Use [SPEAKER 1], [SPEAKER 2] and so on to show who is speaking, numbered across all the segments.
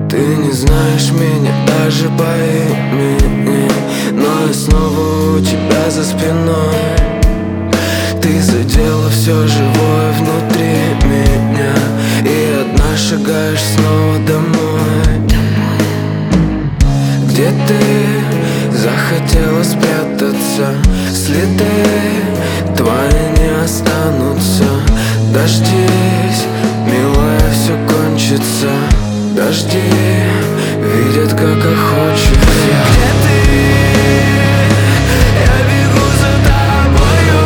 [SPEAKER 1] Ты не знаешь меня даже по имени, но я снова у тебя за спиной. Ты задела все живое внутри меня, и одна шагаешь снова домой. Где ты захотела спрятаться? Следы твои не останутся. Дождись, милая, все кончится. Дожди видят, как охочешься. Где ты? Я бегу за тобою,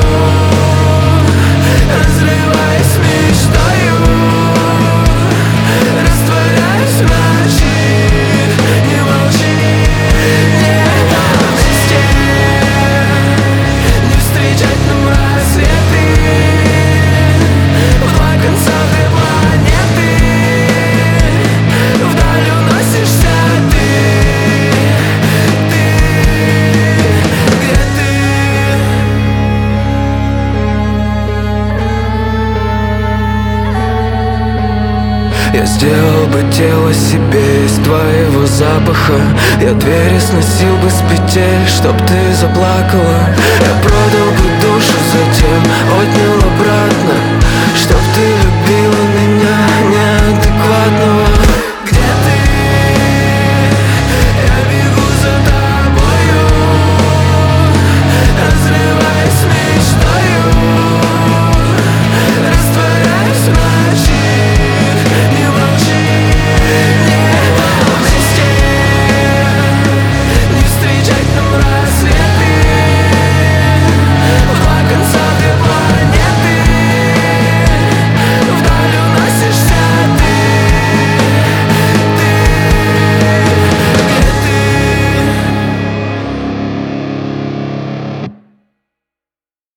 [SPEAKER 1] разрываясь мечтою, растворяюсь в ночи. Не молчи, не вместе, не встречать нам рассветы. В два конца две планеты, вдаль уносишься ты. Где ты? Я сделал бы тело себе из твоего запаха. Я двери сносил бы с петель, чтоб ты заплакала. Я продал бы душу, затем отнял обратно.